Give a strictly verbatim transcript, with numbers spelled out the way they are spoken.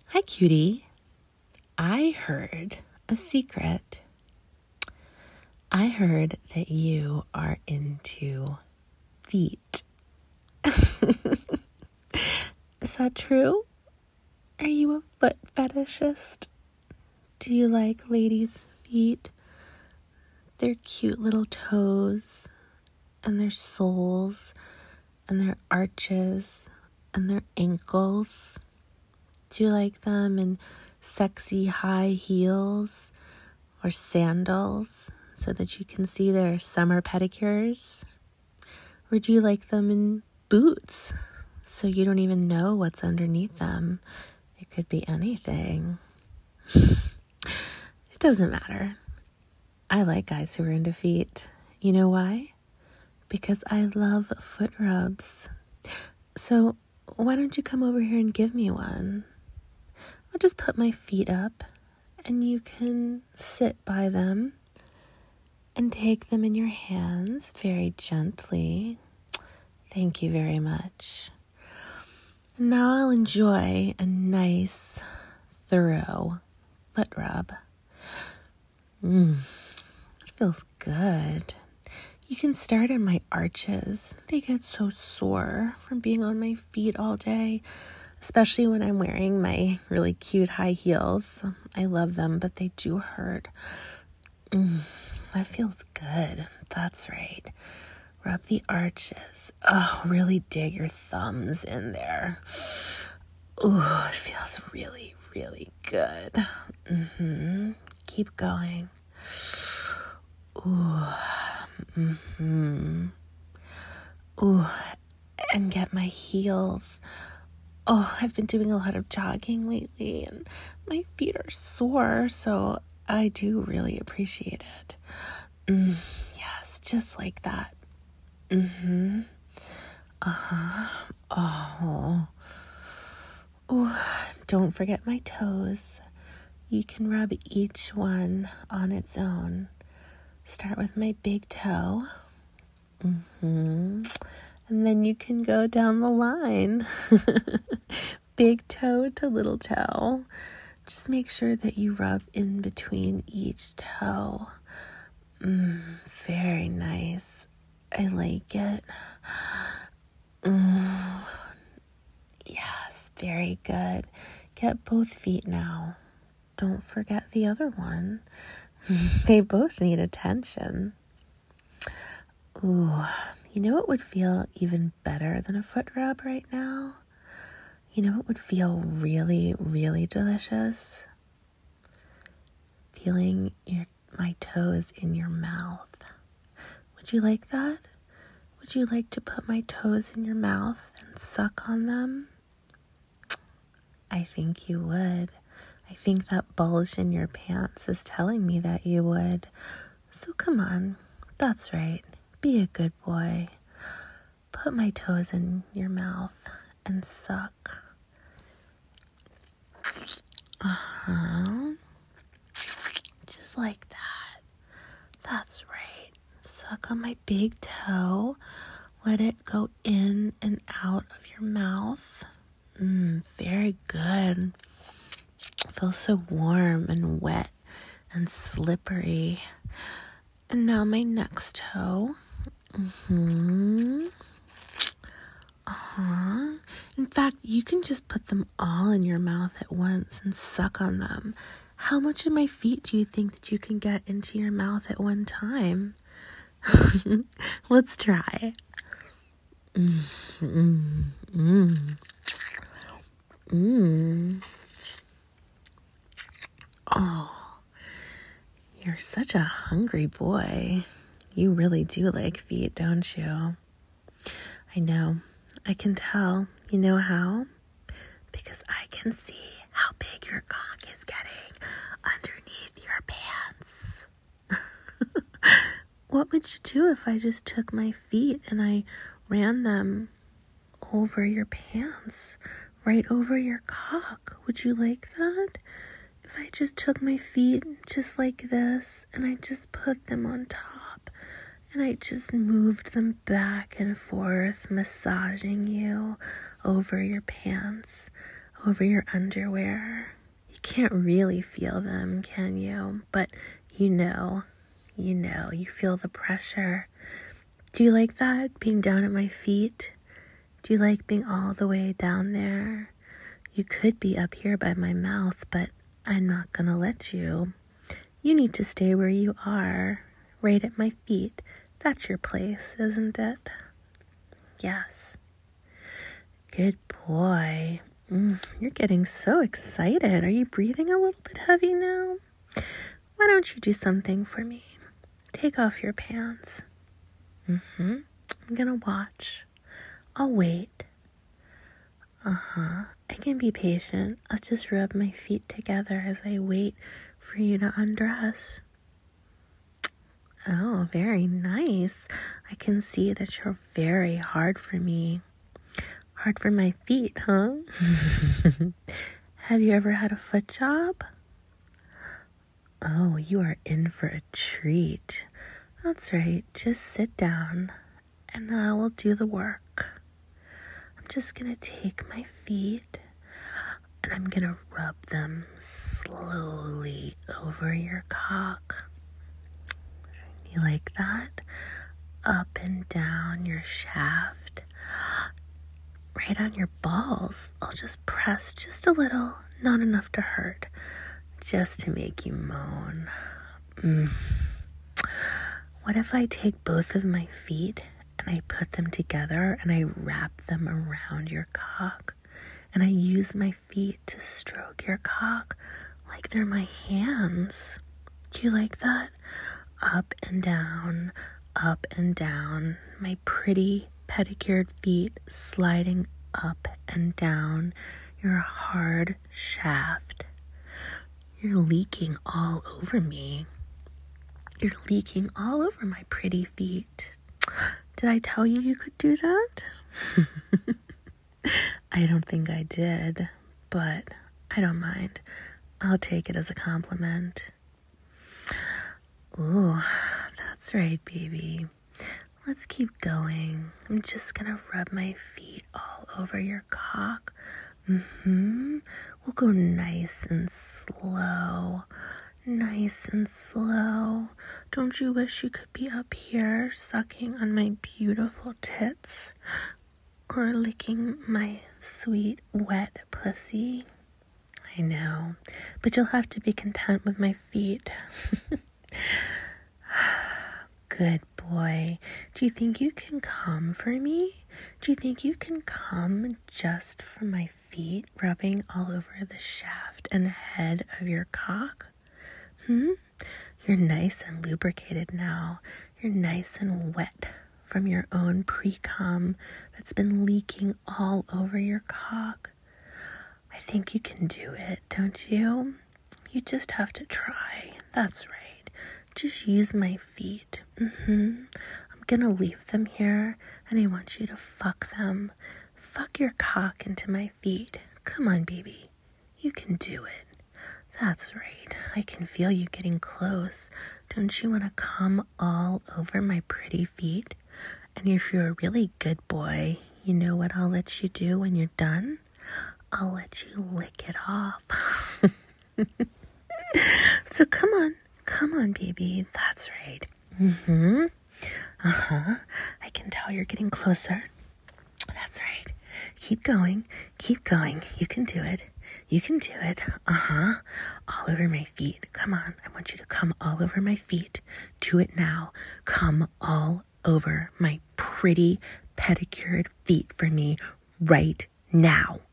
Hi, cutie. I heard a secret. I heard that you are into feet. Is that true? Are you a foot fetishist? Do you like ladies' feet? Their cute little toes and their soles and their arches and their ankles. Do you like them in sexy high heels or sandals so that you can see their summer pedicures? Or do you like them in boots so you don't even know what's underneath them? It could be anything. It doesn't matter. I like guys who are into feet. You know why? Because I love foot rubs. So why don't you come over here and give me one? I'll just put my feet up and you can sit by them and take them in your hands very gently. Thank you very much. Now I'll enjoy a nice, thorough foot rub. Mmm, it feels good. You can start on my arches. They get so sore from being on my feet all day, especially when I'm wearing my really cute high heels. I love them, but they do hurt. Mm, that feels good. That's right. Rub the arches. Oh, really dig your thumbs in there. Ooh, it feels really, really good. Mm-hmm. Keep going. Ooh. Mm-hmm. Ooh. And get my heels. Oh, I've been doing a lot of jogging lately and my feet are sore, so I do really appreciate it. Mm, yes, just like that. Mm-hmm. Uh-huh. Oh. Ooh, don't forget my toes. You can rub each one on its own. Start with my big toe. Mm-hmm. And then you can go down the line. Big toe to little toe. Just make sure that you rub in between each toe. Mm, very nice. I like it. Mm, yes, very good. Get both feet now. Don't forget the other one. They both need attention. Ooh, you know what would feel even better than a foot rub right now? You know what would feel really, really delicious? Feeling your my toes in your mouth. Would you like that? Would you like to put my toes in your mouth and suck on them? I think you would. I think that bulge in your pants is telling me that you would. So come on. That's right. Be a good boy. Put my toes in your mouth and suck. Uh-huh. Just like that. That's right. Suck on my big toe. Let it go in and out of your mouth. Mmm, very good. It feels so warm and wet and slippery. And now my next toe. Mm-hmm. Uh-huh. In fact, you can just put them all in your mouth at once and suck on them. How much of my feet do you think that you can get into your mouth at one time? Let's try. Mm, mm, mm. Mm. Oh, you're such a hungry boy. You really do like feet, don't you? I know. I can tell. You know how? Because I can see how big your cock is getting underneath your pants. What would you do if I just took my feet and I ran them over your pants, right over your cock? Would you like that? If I just took my feet just like this and I just put them on top and I just moved them back and forth, massaging you over your pants, over your underwear. You can't really feel them, can you? But you know, you know, you feel the pressure. Do you like that, being down at my feet? Do you like being all the way down there? You could be up here by my mouth, but I'm not gonna let you. You need to stay where you are, right at my feet. That's your place, isn't it? Yes. Good boy. Mm, you're getting so excited. Are you breathing a little bit heavy now? Why don't you do something for me? Take off your pants. Mm-hmm. I'm gonna watch. I'll wait. Uh-huh. I can be patient. I'll just rub my feet together as I wait for you to undress. Oh, very nice. I can see that you're very hard for me. Hard for my feet, huh? Have you ever had a foot job? Oh, you are in for a treat. That's right. Just sit down and I will do the work. I'm just going to take my feet and I'm going to rub them slowly over your cock. You like that? Up and down your shaft. Right on your balls. I'll just press just a little, not enough to hurt, just to make you moan. Mm. What if I take both of my feet and I put them together and I wrap them around your cock and I use my feet to stroke your cock like they're my hands? Do you like that? Up and down, up and down, my pretty pedicured feet sliding up and down your hard shaft. You're leaking all over me. You're leaking all over my pretty feet. Did I tell you you could do that? I don't think I did, but I don't mind. I'll take it as a compliment. Ooh, that's right, baby. Let's keep going. I'm just gonna rub my feet all over your cock. Mm-hmm. We'll go nice and slow. Nice and slow. Don't you wish you could be up here sucking on my beautiful tits? Or licking my sweet, wet pussy? I know, but you'll have to be content with my feet. Good boy. Do you think you can come for me? Do you think you can come just from my feet rubbing all over the shaft and head of your cock? Hmm? You're nice and lubricated now. You're nice and wet from your own pre-cum that's been leaking all over your cock. I think you can do it, don't you? You just have to try. That's right. Just use my feet. Mm-hmm. I'm gonna leave them here, and I want you to fuck them. Fuck your cock into my feet. Come on, baby. You can do it. That's right. I can feel you getting close. Don't you want to come all over my pretty feet? And if you're a really good boy, you know what I'll let you do when you're done? I'll let you lick it off. So come on. Come on, baby. That's right. Mm-hmm. Uh-huh. I can tell you're getting closer. That's right. Keep going. Keep going. You can do it. You can do it. Uh-huh. All over my feet. Come on. I want you to come all over my feet. Do it now. Come all over my pretty pedicured feet for me right now.